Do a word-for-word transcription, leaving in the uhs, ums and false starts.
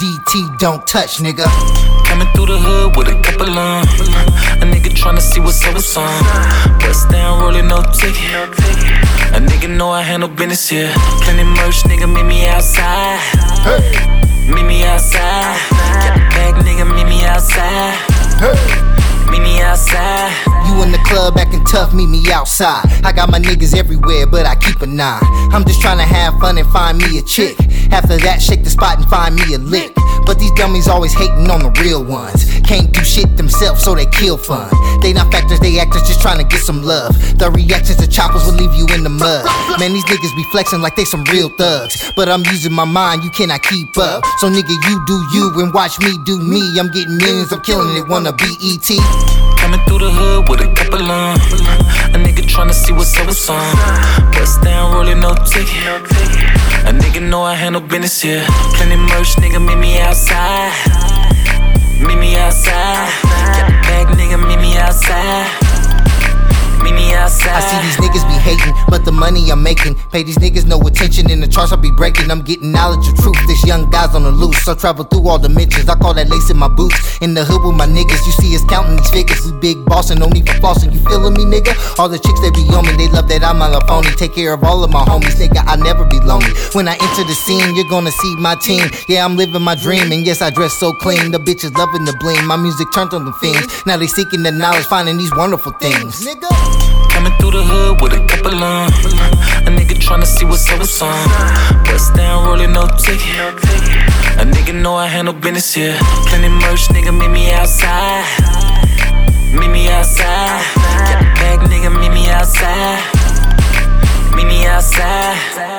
D T, don't touch, nigga. Coming through the hood with a couple on. A nigga tryna see what's up with some. Bust down, rolling no ticket. A nigga know I handle business here. Plenty merch, nigga, meet me outside. Meet me outside. Got the bag, nigga, meet me outside. Meet me outside. You in the club acting tough, meet me outside. I got my niggas everywhere, but I keep a nine. I'm just tryna have fun and find me a chick. After that, shake the spot and find me a lick. But these dummies always hating on the real ones. Can't do shit themselves, so they kill fun. They not factors, they actors just tryna get some love. The reactions to choppers will leave you in the mud. Man, these niggas be flexing like they some real thugs. But I'm using my mind, you cannot keep up. So nigga, you do you and watch me do me. I'm getting millions, I'm killing it, wanna B E T. Coming through the hood with a couple on. A nigga tryna see what's up with some. Bust down, rolling no ticket. A nigga know I handle business here. Plenty merch, nigga, meet me outside. Meet me outside. Got the bag, nigga, meet me outside. Meet me outside. I see these niggas be hating, but the money I'm making pay these niggas no attention. In the charts I be breaking, I'm getting knowledge of truth. This young guy's on the loose, I travel through all dimensions. I call that lace in my boots. In the hood with my niggas, you see us counting these figures. We big bossin', no need for flossin', you feelin' me, nigga? All the chicks that be on me, they love that I'm on a phony. Take care of all of my homies, nigga, I never be lonely. When I enter the scene, you're gonna see my team. Yeah, I'm living my dream, and yes, I dress so clean. The bitches loving the bling, my music turned on the fiends. Now they seeking the knowledge, finding these wonderful things, nigga. Coming through the hood with a couple on. A nigga tryna see what's up with some. Bust down, rolling no ticket. A nigga know I handle business here. Plenty merch, nigga, meet me outside. Meet me outside. Got the bag, nigga, meet me outside. Meet me outside.